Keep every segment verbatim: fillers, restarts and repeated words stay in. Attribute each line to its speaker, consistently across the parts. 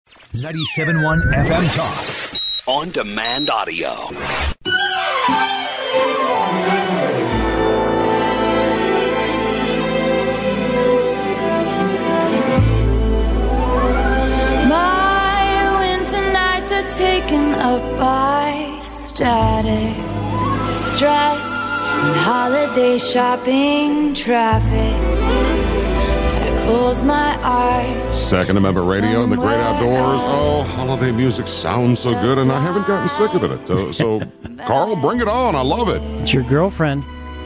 Speaker 1: ninety-seven point one F M Talk. On demand audio.
Speaker 2: My winter nights are taken up by static, stress, and holiday shopping traffic. Close my eyes.
Speaker 3: Second Amendment Radio and the Great Outdoors. Oh, holiday music sounds so good, and I haven't gotten sick of it. So, so Carl, bring it on. I love it.
Speaker 4: It's your girlfriend.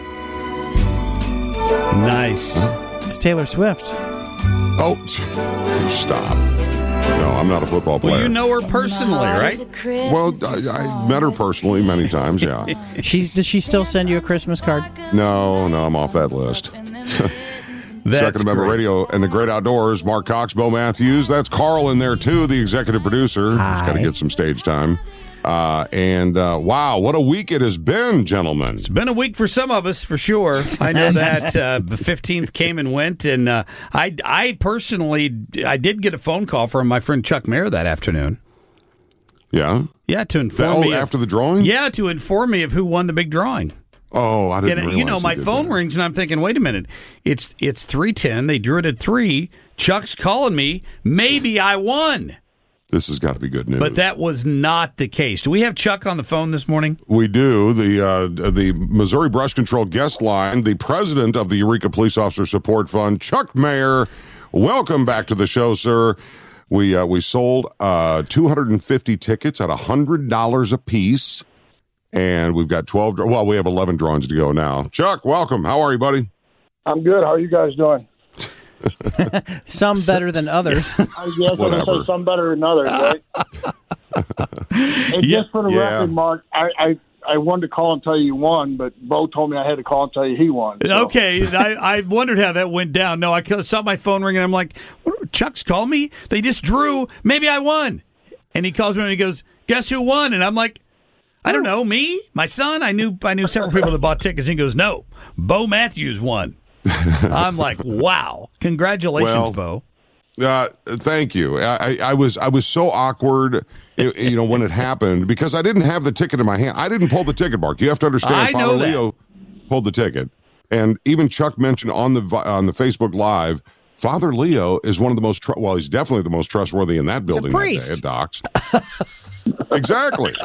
Speaker 5: Nice.
Speaker 4: It's Taylor Swift.
Speaker 3: Oh, stop. No, I'm not a football player.
Speaker 5: Well, you know her personally, right?
Speaker 3: Well, I, I met her personally many times, yeah.
Speaker 4: She's, does she still send you a Christmas card?
Speaker 3: No, no, I'm off that list.
Speaker 5: That's
Speaker 3: Second Amendment
Speaker 5: great.
Speaker 3: Radio and the Great Outdoors. Mark Cox, Bo Matthews. That's Carl in there, too, the executive producer. He's got to get some stage time. Uh, and, uh, wow, what a week it has been, gentlemen.
Speaker 5: It's been a week for some of us, for sure. I know that uh, the fifteenth came and went, and uh, I, I personally, I did get a phone call from my friend Chuck Mayer that afternoon.
Speaker 3: Yeah?
Speaker 5: Yeah, to inform
Speaker 3: Oh,
Speaker 5: me.
Speaker 3: after
Speaker 5: of,
Speaker 3: the drawing?
Speaker 5: Yeah, to inform me of who won the big drawing.
Speaker 3: Oh, I didn't
Speaker 5: And,
Speaker 3: realize
Speaker 5: you know,
Speaker 3: he
Speaker 5: my
Speaker 3: did
Speaker 5: phone
Speaker 3: that.
Speaker 5: rings, and I'm thinking, wait a minute. It's it's three ten. They drew it at three. Chuck's calling me. Maybe I won.
Speaker 3: This has got to be good news.
Speaker 5: But that was not the case. Do we have Chuck on the phone this morning?
Speaker 3: We do. The uh, the Missouri Brush Control guest line, the president of the Eureka Police Officer Support Fund, Chuck Mayer. Welcome back to the show, sir. We uh, we sold uh, two hundred fifty tickets at one hundred dollars a piece, and we've got twelve. Well, we have eleven drawings to go now. Chuck, welcome. How are you, buddy?
Speaker 6: I'm good. How are you guys doing?
Speaker 4: Some better than others.
Speaker 6: I guess I'm going to
Speaker 3: Whatever.
Speaker 6: say some better than others, right? And
Speaker 5: Yeah.
Speaker 6: just for the
Speaker 3: Yeah.
Speaker 6: record, Mark, I, I, I wanted to call and tell you you won, but Bo told me I had to call and tell you he won. So.
Speaker 5: Okay, I, I wondered how that went down. No, I saw my phone ring, and I'm like, what, Chuck's called me? They just drew. Maybe I won. And he calls me, and he goes, guess who won? And I'm like, I don't know, me? My son? I knew I knew several people that bought tickets. And he goes, no, Bo Matthews won. I'm like, wow. Congratulations,
Speaker 3: Well,
Speaker 5: Bo.
Speaker 3: Uh, thank you. I, I was I was so awkward, you you know, when it happened because I didn't have the ticket in my hand. I didn't pull the ticket, Mark. You have to understand.
Speaker 5: I
Speaker 3: Father
Speaker 5: know that.
Speaker 3: Leo pulled the ticket, and even Chuck mentioned on the vi- on the Facebook Live, Father Leo is one of the most tr- well, he's definitely the most trustworthy in that building that
Speaker 4: priest.
Speaker 3: day at Docs. Exactly.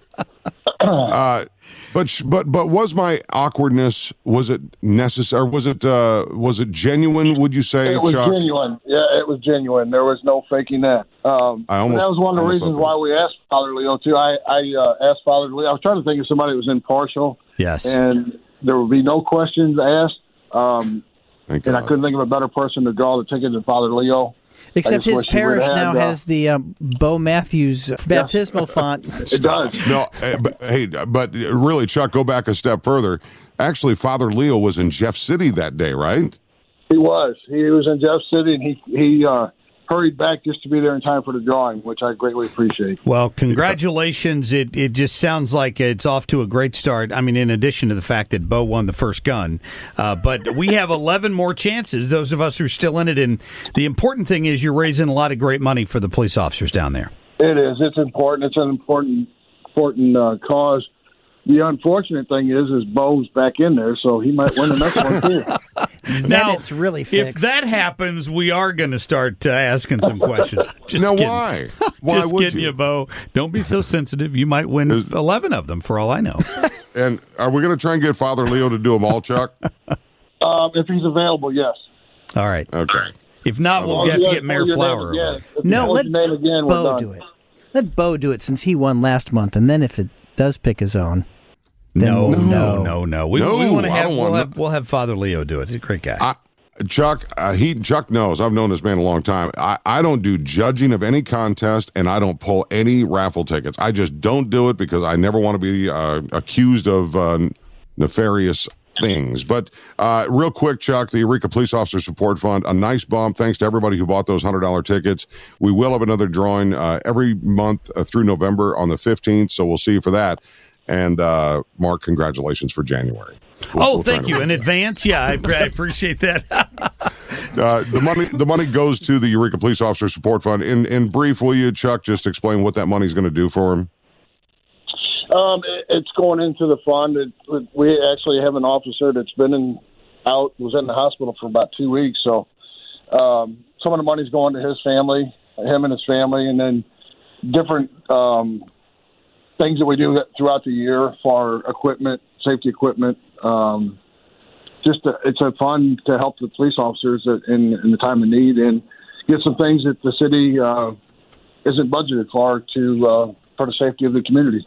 Speaker 3: Uh, but sh- but but was my awkwardness? Was it necessary? Was it uh, was it genuine? Would you say,
Speaker 6: It was
Speaker 3: Chuck?
Speaker 6: genuine. Yeah, it was genuine. There was no faking that. Um,
Speaker 3: I almost-
Speaker 6: that was one of the
Speaker 3: almost
Speaker 6: reasons
Speaker 3: thought that.
Speaker 6: why we asked Father Leo, too. I, I uh, asked Father Leo. I was trying to think of somebody who was impartial.
Speaker 5: Yes.
Speaker 6: And there would be no questions asked. Um,
Speaker 3: Thank
Speaker 6: and I
Speaker 3: God.
Speaker 6: couldn't think of a better person to draw the ticket than Father Leo.
Speaker 4: Except
Speaker 6: just
Speaker 4: his
Speaker 6: wish he
Speaker 4: parish
Speaker 6: would've had,
Speaker 4: now
Speaker 6: uh,
Speaker 4: has the um, Bo Matthews baptismal font.
Speaker 6: It does.
Speaker 3: No, uh, but, hey, but really, Chuck, go back a step further. Actually, Father Leo was in Jeff City that day, right?
Speaker 6: He was. He was in Jeff City, and he he uh, hurried back just to be there in time for the drawing, which I greatly appreciate.
Speaker 5: Well, congratulations. It it just sounds like it's off to a great start. I mean, in addition to the fact that Bo won the first gun. Uh, but we have eleven more chances, those of us who are still in it. And the important thing is you're raising a lot of great money for the police officers down there.
Speaker 6: It is. It's important. It's an important important uh, cause. The unfortunate thing is, is Bo's back in there, so he might win the next one, too.
Speaker 4: Then
Speaker 5: Now,
Speaker 4: it's really
Speaker 5: If
Speaker 4: fixed.
Speaker 5: that happens, we are going to start uh, asking some questions. Just
Speaker 3: now,
Speaker 5: kidding.
Speaker 3: why? Why
Speaker 5: Just
Speaker 3: would
Speaker 5: kidding
Speaker 3: you?
Speaker 5: you, Bo. Don't be so sensitive. You might win
Speaker 3: Is-
Speaker 5: eleven of them, for all I know.
Speaker 3: And are we going to try and get Father Leo to do them all, Chuck?
Speaker 6: Um, if he's available, yes.
Speaker 5: All right.
Speaker 3: Okay.
Speaker 5: If not, we'll
Speaker 6: Oh,
Speaker 5: have
Speaker 6: yeah,
Speaker 5: to get Mayor
Speaker 6: call your
Speaker 5: Flower
Speaker 6: name
Speaker 5: over.
Speaker 6: again. If
Speaker 4: No,
Speaker 6: you call
Speaker 4: let
Speaker 6: your name again, we're
Speaker 4: Bo
Speaker 6: done.
Speaker 4: do it. Let Bo do it since he won last month, and then if it does pick his own, then
Speaker 5: No,
Speaker 4: we'll
Speaker 5: no,
Speaker 4: know.
Speaker 5: no, no. We,
Speaker 3: No,
Speaker 5: we want to
Speaker 3: I
Speaker 5: have
Speaker 3: don't
Speaker 5: we'll,
Speaker 3: want
Speaker 5: have we'll have Father Leo do it. He's a great guy.
Speaker 3: I, Chuck, uh, he Chuck knows. I've known this man a long time. I, I don't do judging of any contest, and I don't pull any raffle tickets. I just don't do it because I never want to be uh, accused of uh, nefarious things. But uh, real quick, Chuck, the Eureka Police Officer Support Fund, a nice bump. Thanks to everybody who bought those one hundred dollars tickets. We will have another drawing uh, every month uh, through November on the fifteenth, so we'll see you for that. And uh, Mark, congratulations for January. We'll-
Speaker 5: oh,
Speaker 3: we'll try
Speaker 5: thank
Speaker 3: to
Speaker 5: you
Speaker 3: win
Speaker 5: in
Speaker 3: that.
Speaker 5: advance. Yeah, I, I appreciate that.
Speaker 3: Uh, the money the money goes to the Eureka Police Officer Support Fund. In in brief, will you, Chuck, just explain what that money's going to do for him?
Speaker 6: Um, it, it's going into the fund. It, it, we actually have an officer that's been in, out, was in the hospital for about two weeks. So um, some of the money's going to his family, him and his family, and then different um, things that we do throughout the year for equipment, safety equipment. Um, just a, it's a fund to help the police officers in, in the time of need and get some things that the city uh, isn't budgeted for to uh, for the safety of the community.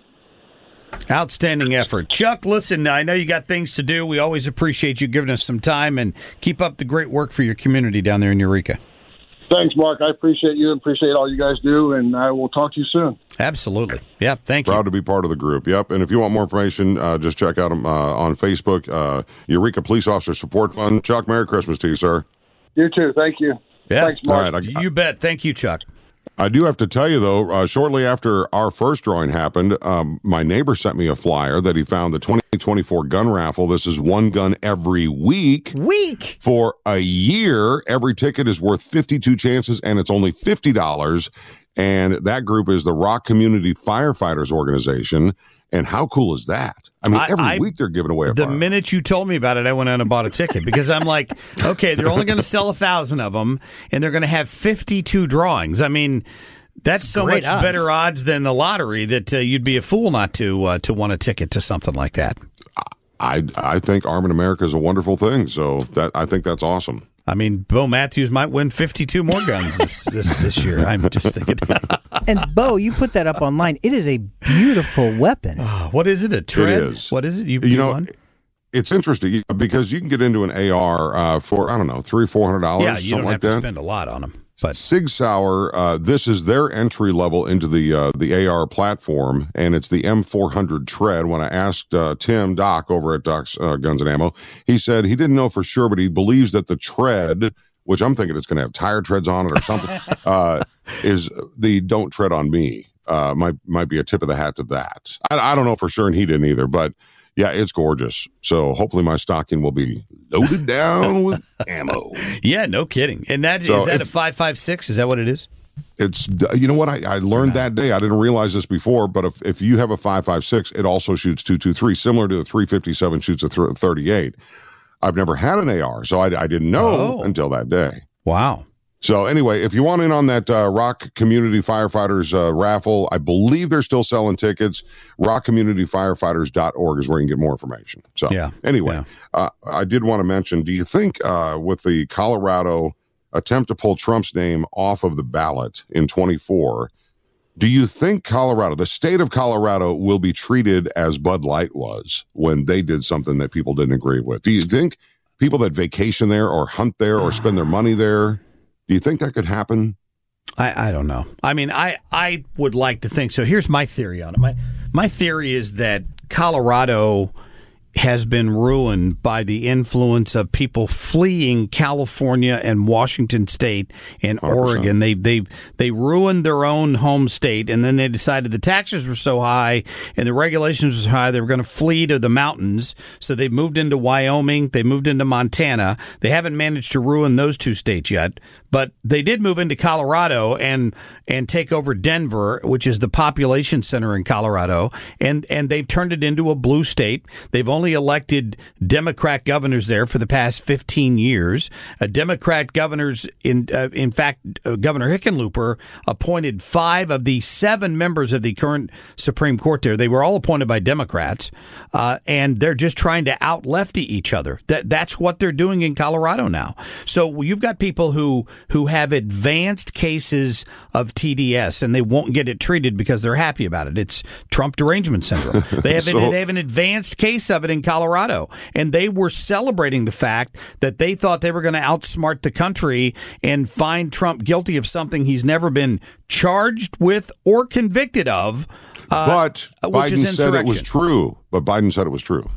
Speaker 5: Outstanding effort. Chuck, listen, I know you got things to do. We always appreciate you giving us some time, and keep up the great work for your community down there in Eureka.
Speaker 6: Thanks, Mark. I appreciate you. Appreciate all you guys do, and I will talk to you soon.
Speaker 5: Absolutely. Yep, thank you.
Speaker 3: Proud to be part of the group. Yep, and if you want more information, uh, just check out them uh, on Facebook, uh, Eureka Police Officer Support Fund. Chuck, Merry Christmas to you, sir.
Speaker 6: You too. Thank you.
Speaker 5: Yeah.
Speaker 6: Thanks, Mark.
Speaker 3: All right, I,
Speaker 5: You bet. Thank you, Chuck.
Speaker 3: I do have to tell you, though, uh, shortly after our first drawing happened, um, my neighbor sent me a flyer that he found the twenty twenty-four gun raffle. This is one gun every week.
Speaker 4: Week?
Speaker 3: For a year. Every ticket is worth fifty-two chances, and it's only fifty dollars. And that group is the Rock Community Firefighters Organization. And how cool is that? I mean, every
Speaker 5: I, I,
Speaker 3: week they're giving away a
Speaker 5: The
Speaker 3: fire.
Speaker 5: minute you told me about it, I went out and bought a ticket because I'm like, okay, they're only going to sell a thousand of them, and they're going to have fifty-two drawings. I mean, that's
Speaker 4: It's
Speaker 5: so
Speaker 4: great
Speaker 5: much
Speaker 4: odds.
Speaker 5: better odds than the lottery that uh, you'd be a fool not to uh, to want a ticket to something like that.
Speaker 3: I I think Arming America is a wonderful thing. So that I think that's awesome.
Speaker 5: I mean, Bo Matthews might win fifty-two more guns this this, this year. I'm just thinking.
Speaker 4: And Bo, you put that up online. It is a beautiful weapon.
Speaker 5: What is it? A tread?
Speaker 3: It is.
Speaker 5: What is it? You,
Speaker 3: You
Speaker 5: you
Speaker 3: know,
Speaker 5: won?
Speaker 3: it's interesting because you can get into an A R uh, for, I don't know, three, four hundred dollars,
Speaker 5: Yeah, you
Speaker 3: something
Speaker 5: don't
Speaker 3: like
Speaker 5: have to
Speaker 3: that.
Speaker 5: spend a lot on them. But
Speaker 3: Sig Sauer, uh, this is their entry level into the uh, the A R platform, and it's the M four hundred Tread. When I asked uh, Tim Doc over at Doc's uh, Guns and Ammo, he said he didn't know for sure, but he believes that the tread, which I'm thinking it's going to have tire treads on it or something, uh, is the "Don't Tread on Me." Uh, might might be a tip of the hat to that. I, I don't know for sure, and he didn't either, but. Yeah, it's gorgeous. So hopefully my stocking will be loaded down with ammo.
Speaker 5: yeah, no kidding. And that
Speaker 3: So
Speaker 5: is that
Speaker 3: if-
Speaker 5: a five five six? Is that what it is?
Speaker 3: It's, you know what, I, I learned that day. I didn't realize this before, but if, if you have a five five six, it also shoots two twenty-three, similar to the three fifty-seven shoots a th- thirty-eight. I've never had an A R, so I, I didn't know
Speaker 5: Oh.
Speaker 3: until that day.
Speaker 5: Wow.
Speaker 3: So anyway, if you want in on that uh, Rock Community Firefighters uh, raffle, I believe they're still selling tickets. rock community firefighters dot org is where you can get more information. So
Speaker 5: Yeah,
Speaker 3: anyway,
Speaker 5: yeah.
Speaker 3: Uh, I did want to mention, do you think uh, with the Colorado attempt to pull Trump's name off of the ballot in twenty-four, do you think Colorado, the state of Colorado, will be treated as Bud Light was when they did something that people didn't agree with? Do you think people that vacation there or hunt there or spend their money there, do you think that could happen?
Speaker 5: I, I don't know. I mean, I, I would like to think so. Here's my theory on it. My my theory is that Colorado has been ruined by the influence of people fleeing California and Washington State and
Speaker 3: one hundred percent.
Speaker 5: Oregon. They they they ruined their own home state, and then they decided the taxes were so high and the regulations were so high they were going to flee to the mountains. So they moved into Wyoming. They moved into Montana. They haven't managed to ruin those two states yet, but they did move into Colorado and and take over Denver, which is the population center in Colorado, and and they've turned it into a blue state. They've only elected Democrat governors there for the past fifteen years. Uh, Democrat governors, in uh, in fact, uh, Governor Hickenlooper appointed five of the seven members of the current Supreme Court there. They were all appointed by Democrats, uh, and they're just trying to out-lefty each other. That that's what they're doing in Colorado now. So you've got people who who have advanced cases of T D S, and they won't get it treated because they're happy about it. It's Trump derangement syndrome. They have
Speaker 3: So-
Speaker 5: an, they have an advanced case of it in Colorado, and they were celebrating the fact that they thought they were going to outsmart the country and find Trump guilty of something he's never been charged with or convicted of. Uh,
Speaker 3: But
Speaker 5: which is
Speaker 3: Biden said it was
Speaker 5: insurrection.
Speaker 3: true. But Biden said it was true.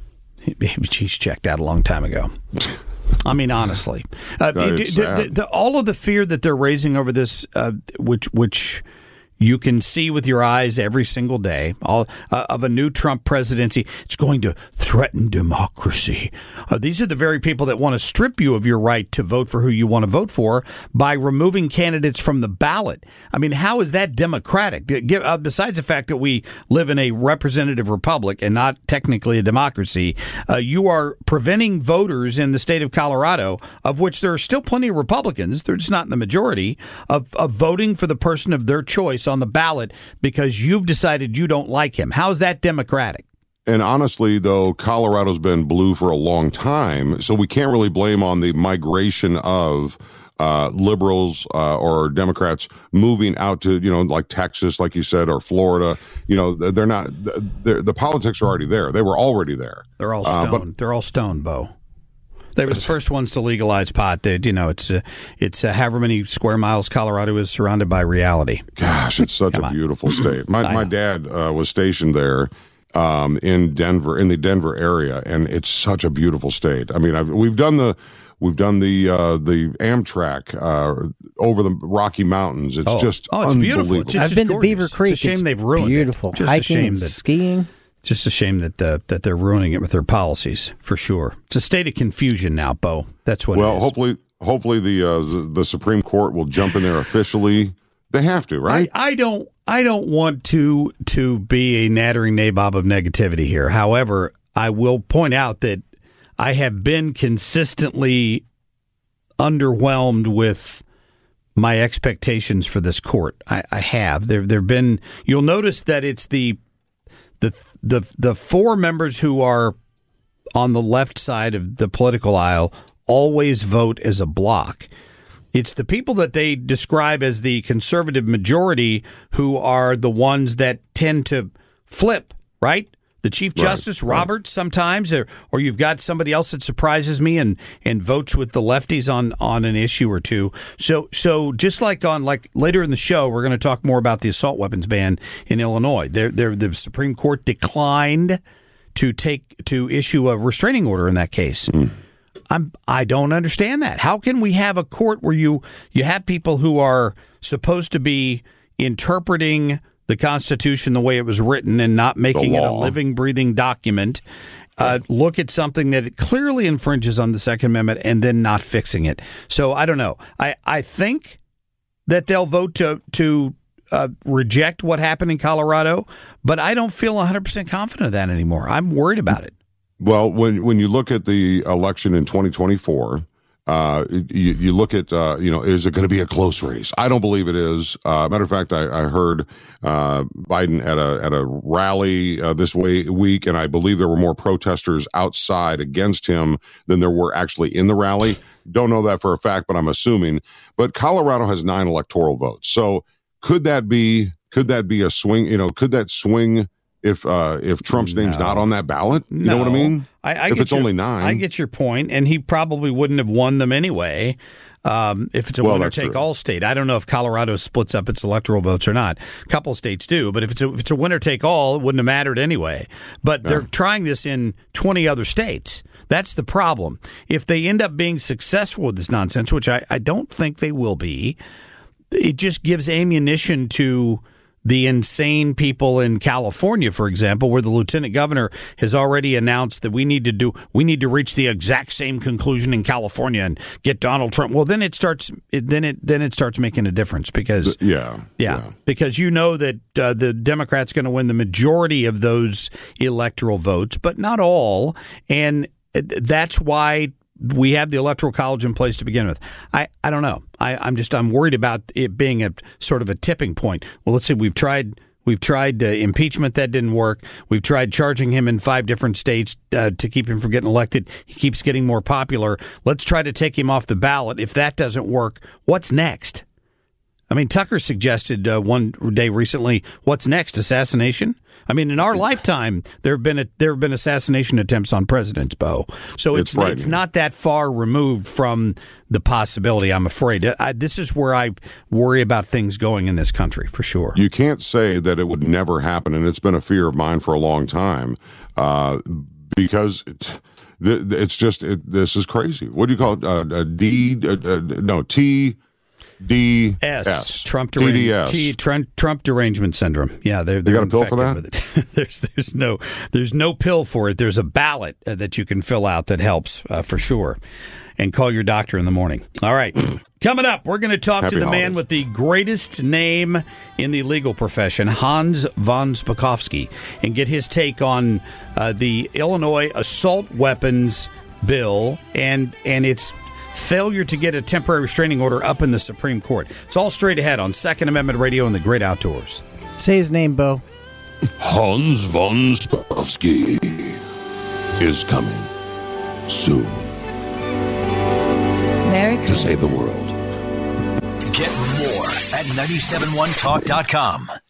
Speaker 5: He's checked out a long time ago. I mean, honestly, uh,
Speaker 3: That is
Speaker 5: the- the-
Speaker 3: sad.
Speaker 5: the- all of the fear that they're raising over this, uh, which which you can see with your eyes every single day all, uh, of a new Trump presidency. It's going to threaten democracy. Uh, these are the very people that want to strip you of your right to vote for who you want to vote for by removing candidates from the ballot. I mean, how is that democratic? Uh, besides the fact that we live in a representative republic and not technically a democracy, uh, you are preventing voters in the state of Colorado, of which there are still plenty of Republicans, they're just not in the majority, of, of voting for the person of their choice on the ballot because you've decided you don't like him. How is that democratic?
Speaker 3: And honestly, though, Colorado's been blue for a long time, so we can't really blame on the migration of uh, liberals uh, or Democrats moving out to, you know, like Texas, like you said, or Florida. You know, they're not, they're, the politics are already there. They were already there.
Speaker 5: They're all stoned. Uh, but, they're all stoned, Bo. They were the first ones to legalize pot. They, you know, it's uh, it's uh, however many square miles Colorado is surrounded by reality.
Speaker 3: Gosh, it's such a beautiful state. My my dad uh, was stationed there um, in Denver, in the Denver area, and it's such a beautiful state. I mean, I've, we've done the we've done the uh, the Amtrak uh, over the Rocky Mountains. It's
Speaker 5: oh.
Speaker 3: just
Speaker 5: oh, it's
Speaker 3: unbelievable.
Speaker 5: Beautiful. It's
Speaker 4: I've been
Speaker 5: gorgeous.
Speaker 4: to Beaver Creek.
Speaker 5: It's a shame
Speaker 4: it's
Speaker 5: they've ruined
Speaker 4: beautiful.
Speaker 5: it. Just
Speaker 4: Hiking
Speaker 5: a shame
Speaker 4: and
Speaker 5: that
Speaker 4: skiing.
Speaker 5: Just a shame that uh, that they're ruining it with their policies, for sure. It's a state of confusion now, Bo. That's what
Speaker 3: well,
Speaker 5: it is.
Speaker 3: hopefully, hopefully the, uh, the the Supreme Court will jump in there officially. They have to, right?
Speaker 5: I, I don't. I don't want to to be a nattering nabob of negativity here. However, I will point out that I have been consistently underwhelmed with my expectations for this court. I, I have. There there've been. You'll notice that it's the The the the four members who are on the left side of the political aisle always vote as a block. It's the people that they describe as the conservative majority who are the ones that tend to flip, right? The Chief Justice right, Roberts right. sometimes, or, or you've got somebody else that surprises me and, and votes with the lefties on, on an issue or two. So so just like on like later in the show, we're going to talk more about the assault weapons ban in Illinois. They're, they're, the Supreme Court declined to take to issue a restraining order in that case. Mm. I'm I don't understand that. How can we have a court where you you have people who are supposed to be interpreting the Constitution the way it was written and not making it a living, breathing document, uh, look at something that it clearly infringes on the Second Amendment and then not fixing it? So I don't know. I, I think that they'll vote to to uh, reject what happened in Colorado, but I don't feel one hundred percent confident of that anymore. I'm worried about it.
Speaker 3: Well, when when you look at the election in twenty twenty-four, uh, you, you look at, uh, you know, is it going to be a close race? I don't believe it is. Uh, matter of fact, I, I heard uh, Biden at a at a rally uh, this way, week, and I believe there were more protesters outside against him than there were actually in the rally. Don't know that for a fact, but I'm assuming. But Colorado has nine electoral votes. So could that be could that be a swing? You know, could that swing if uh, if Trump's name's
Speaker 5: no.
Speaker 3: not on that ballot? You
Speaker 5: no.
Speaker 3: know what I mean?
Speaker 5: I, I
Speaker 3: if it's
Speaker 5: your,
Speaker 3: only nine.
Speaker 5: I get your point, and he probably wouldn't have won them anyway um, if it's a
Speaker 3: well,
Speaker 5: winner-take-all state. I don't know if Colorado splits up its electoral votes or not. A couple of states do, but if it's a, if it's a winner-take-all, it wouldn't have mattered anyway. But yeah. they're trying this in twenty other states. That's the problem. If they end up being successful with this nonsense, which I, I don't think they will be, it just gives ammunition to the insane people in California, for example, where the lieutenant governor has already announced that we need to do we need to reach the exact same conclusion in California and get Donald Trump. Well, then it starts it, then it then it starts making a difference because
Speaker 3: yeah
Speaker 5: yeah,
Speaker 3: yeah.
Speaker 5: because you know that uh, the Democrats going to win the majority of those electoral votes, but not all, and that's why we have the Electoral College in place to begin with. I, I don't know. I, I'm just I'm worried about it being a sort of a tipping point. Well, let's see. We've tried we've tried uh, impeachment. That didn't work. We've tried charging him in five different states uh, to keep him from getting elected. He keeps getting more popular. Let's try to take him off the ballot. If that doesn't work, what's next? I mean, Tucker suggested uh, one day recently, what's next? Assassination? I mean, in our lifetime, there have been a, there have been assassination attempts on presidents, Bo. So it's it's, it's not that far removed from the possibility, I'm afraid. I, this is where I worry about things going in this country, for sure.
Speaker 3: You can't say that it would never happen, and it's been a fear of mine for a long time, uh, because it's, it's just, it, this is crazy. What do you call it? Uh, a D, uh, uh, no, T... D
Speaker 5: S,
Speaker 3: S.
Speaker 5: Trump,
Speaker 3: T D
Speaker 5: derange-
Speaker 3: S.
Speaker 5: T, Trump, Trump derangement syndrome. Yeah, they're, they're
Speaker 3: got a pill for
Speaker 5: infected with it. there's there's no there's no pill for it. There's a ballot uh, that you can fill out that helps uh, for sure. And call your doctor in the morning. All right, coming up, we're going to talk
Speaker 3: Happy
Speaker 5: to the
Speaker 3: holidays.
Speaker 5: man with the greatest name in the legal profession, Hans von Spakovsky, and get his take on uh, the Illinois assault weapons bill and and its failure to get a temporary restraining order up in the Supreme Court. It's all straight ahead on Second Amendment Radio and the Great Outdoors.
Speaker 4: Say his name, Bo.
Speaker 3: Hans von Spakovsky is coming soon
Speaker 2: Merry
Speaker 3: to
Speaker 2: Christmas.
Speaker 3: save the world.
Speaker 1: Get more at nine seven one talk dot com.